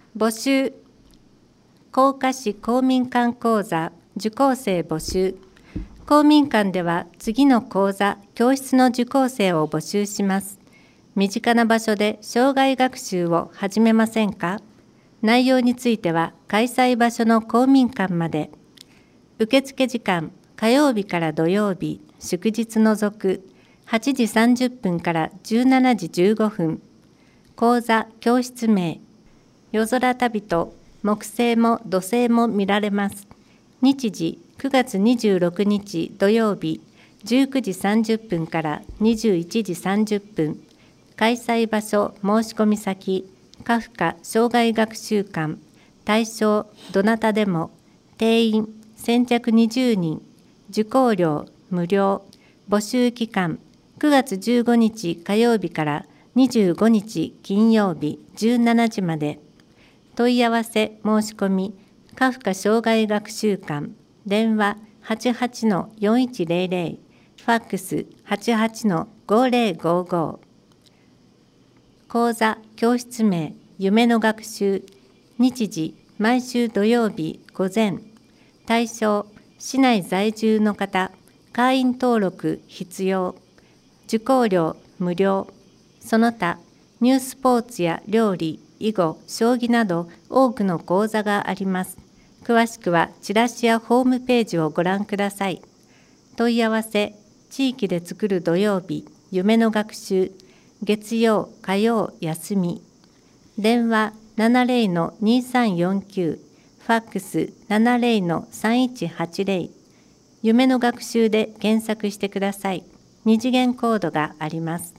募集。甲賀市公民館講座受講生募集。公民館では次の講座・教室の受講生を募集します。身近な場所で生涯学習を始めませんか？内容については開催場所の公民館まで。受付時間、火曜日から土曜日、祝日除く、8時30分から17時15分。講座・教室名、夜空旅と木星も土星も見られます。日時、9月26日土曜日、19時30分から21時30分。開催場所、申し込み先、カフカ生涯学習館。対象、どなたでも。定員、先着20人。受講料、無料。募集期間、9月15日火曜日から25日金曜日17時まで。問い合わせ申し込み、カフカ生涯学習館、電話 88-4100、ファックス 88-5055。講座・教室名、夢の学習。日時、毎週土曜日午前。対象、市内在住の方、会員登録必要。受講料無料。その他、ニュースポーツや料理、囲碁、将棋など多くの講座があります。詳しくはチラシやホームページをご覧ください。問い合わせ、地域で作る土曜日、夢の学習、月曜、火曜、休み。電話 70-2349、ファックス 70-3180。夢の学習で検索してください。二次元コードがあります。